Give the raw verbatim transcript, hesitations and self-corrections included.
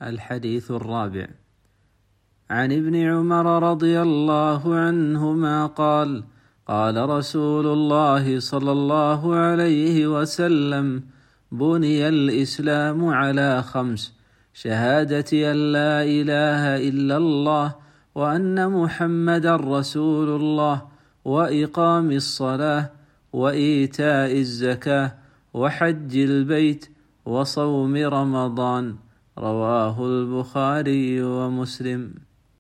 الحديث الرابع عن ابن عمر رضي الله عنهما قال قال رسول الله صلى الله عليه وسلم: بني الإسلام على خمس: شهادة أن لا إله إلا الله وأن محمدا رسول الله، وإقام الصلاة، وإيتاء الزكاة، وحج البيت، وصوم رمضان. رواه البخاري ومسلم.